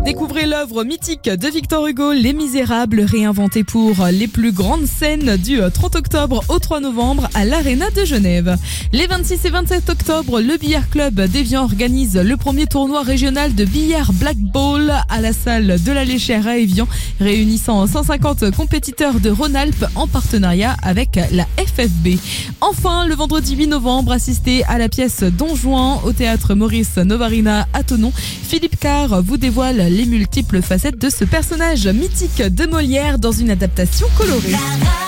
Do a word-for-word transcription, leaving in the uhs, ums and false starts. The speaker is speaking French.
Découvrez l'œuvre mythique de Victor Hugo, Les Misérables, réinventée pour les plus grandes scènes du trente octobre au trois novembre à l'Arena de Genève. Les vingt-six et vingt-sept octobre, le Billard Club d'Évian organise le premier tournoi régional de billard Black Ball à la salle de la Léchère à Évian, réunissant cent cinquante compétiteurs de Rhône-Alpes en partenariat avec la F F B. Enfin, le vendredi huit novembre, assistez à la pièce Don Juan au théâtre Maurice Novarina à Thonon. Philippe Carr vous dévoile les multiples facettes de ce personnage mythique de Molière dans une adaptation colorée.